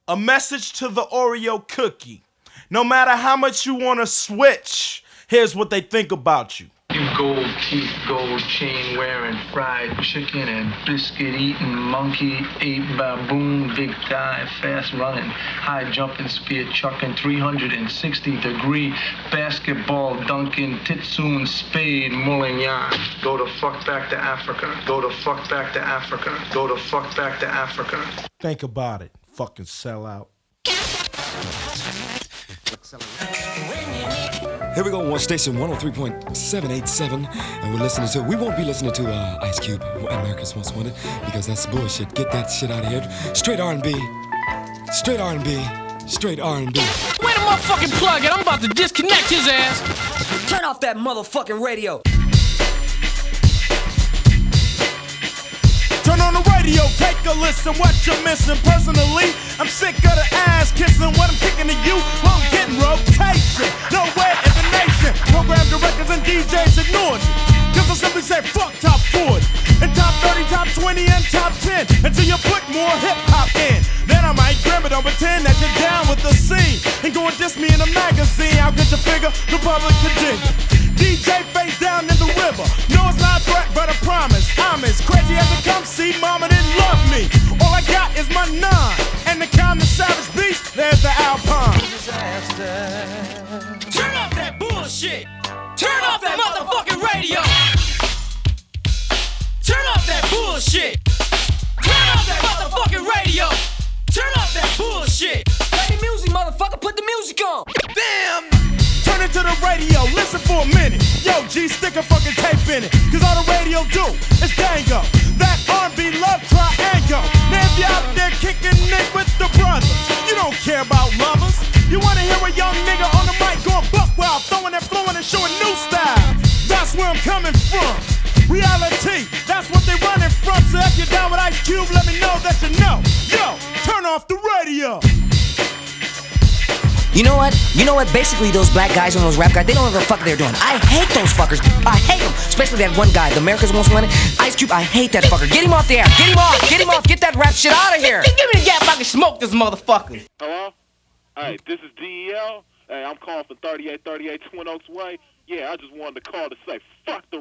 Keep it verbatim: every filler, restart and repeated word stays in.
A message to the Oreo cookie. No matter how much you want to switch, here's what they think about you. You gold teeth, gold chain wearing, fried chicken and biscuit eating, monkey ape baboon, big thigh, fast running, high jumping, spear chucking, three hundred sixty degree basketball dunking, titsoon spade mulling yarn. Go to fuck back to Africa. Go to fuck back to Africa. Go to fuck back to Africa. Think about it, fucking sellout. Here we go on station one oh three point seven eight seven, and we're listening to, we won't be listening to uh, Ice Cube, America's Most Wanted, because that's bullshit. Get that shit out of here. Straight R and B, straight R and B, straight R and B. Wait a motherfucking plug it, I'm about to disconnect his ass. Turn off that motherfucking radio. Turn on the radio, take a listen, what you're missing. Personally, I'm sick of the ass kissing. What I'm kicking to you, well, I'm getting rotation. Nowhere in the nation, program directors and D Js ignored you. Cause I simply say fuck top forty, and top thirty, top twenty, and top ten, until you put more hip hop in. Then I might grab it on pretend that you're down with the scene, and go and diss me in a magazine. How could you figure the public could dig it? D J face down in the river. No, it's not a threat, but a promise. I'm as crazy as it comes. See, mama didn't love me. All I got is my nine, and the common savage beast. There's the Alpine. Turn off that bullshit. Turn off that motherfucking radio. Turn off that bullshit. Turn off that motherfucking radio. Turn off that bullshit. Play the music, motherfucker. Put the music on. Damn. Turn it to the radio, listen for a minute. Yo, G, stick a fucking tape in it. Cause all the radio do is tango. That R and B love triangle. Now if you out there kicking Nick with the brothers, you don't care about lovers. You wanna hear a young nigga on the mic going buck wild, throwing that flowing and showing new style. That's where I'm coming from. Reality, that's what they running from. So if you're down with Ice Cube, let me know that you know. Yo, turn off the radio. You know what? You know what? Basically, those black guys and those rap guys, they don't know what the fuck they're doing. I hate those fuckers. I hate them. Especially that one guy, the America's Most Wanted. Ice Cube, I hate that fucker. Get him off the air. Get him off. Get him off. Get that rap shit out of here. Give me the gap, I can smoke this motherfucker. Hello? Hey, this is D E L. Hey, I'm calling for thirty-eight thirty-eight Twin Oaks Way. Yeah, I just wanted to call to say, fuck the